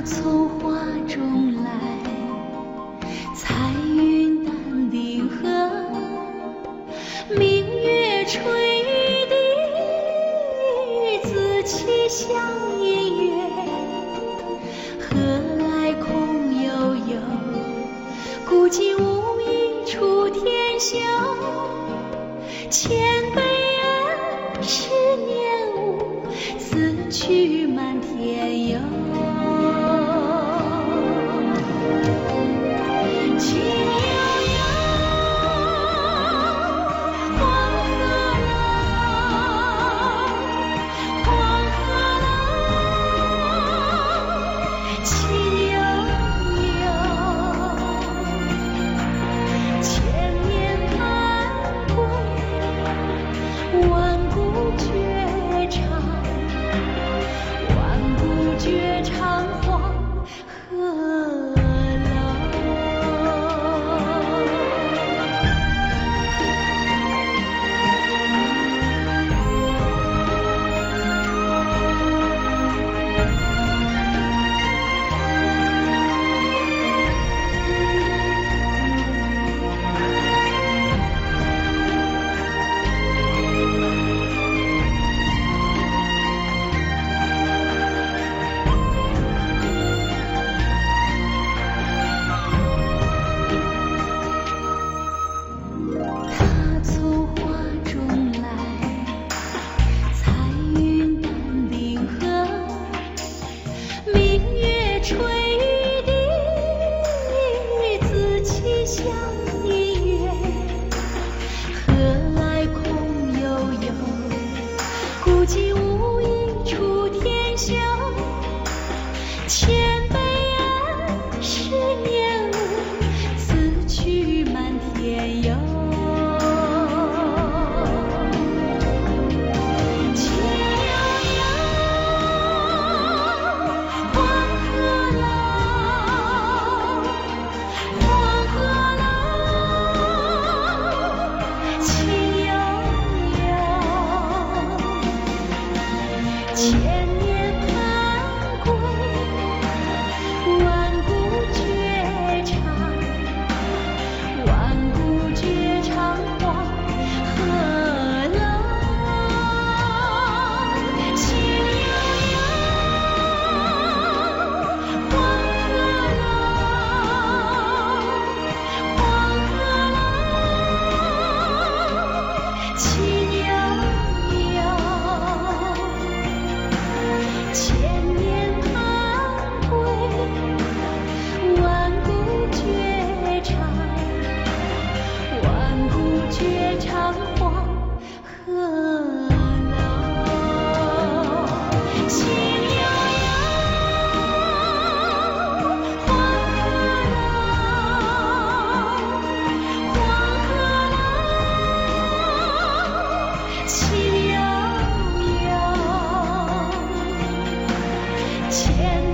从花中来，彩云淡定河，明月垂地，自起相姻缘。何来空悠悠，古今无一处天休。千杯恩，十年无，此去满天游。情悠悠，黄鹤楼，黄鹤楼，情悠悠，千年盼归，万古绝唱，万古绝唱黄鹤楼。垂地，自起相姻缘。何来空悠悠，古今无一处天休。千杯恩，十年无，此去满天游。千年盼归，万古绝唱，万古绝唱黄鹤楼。情悠悠，黄鹤楼，黄鹤楼，情悠悠。千年盼归，万古绝唱，万古绝唱黄鹤楼。情悠悠，黄鹤楼，黄鹤楼，情悠悠。千